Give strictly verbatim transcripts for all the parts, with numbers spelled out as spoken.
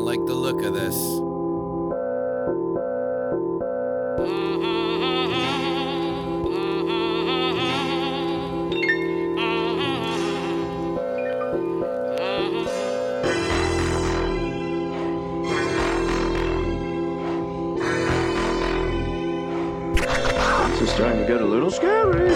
like the look of this. This is starting to get a little scary.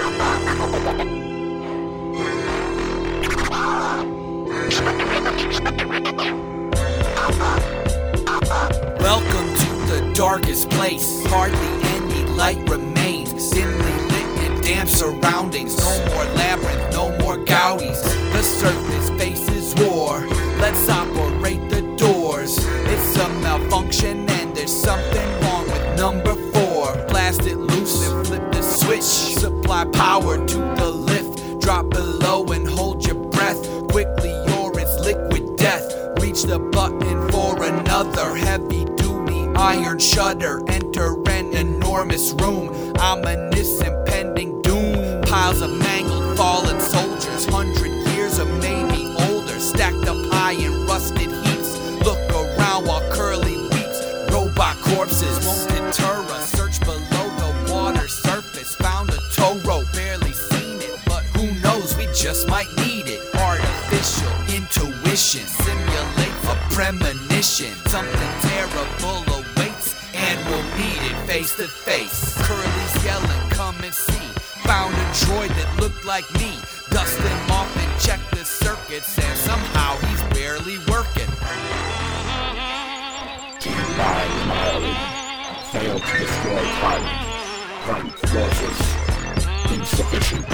Welcome to the darkest place. Hardly any light remains. Dimly lit and damp surroundings. No more labyrinth, no more gouties. The surface faces war. Let's operate the doors. It's a malfunction and there's something wrong with number four. Blast it loose and flip the switch. Supply power to the lift. Drop below and hold your breath. Quickly or it's liquid death. Reach the button for another heavy duty iron shutter. Enter an enormous room. Ominous impending doom. Piles of mangled fallen soldiers. Hundred years or maybe older. Stacked up high in rusted heaps. Look around while Curly weeps. Robot corpses won't deter us. Search below the water surface. Found a tow rope. Barely seen it, but who knows, we just might need it. Artificial intuition simulates a premonition. Something terrible awaits and we'll meet it face to face. Curly's yelling, come and see. Found a droid that looked like me. Dust him off and check the circuits, and somehow he's barely working. Team nine Annihilate. Failed to destroy Tyrant. Current forces insufficient.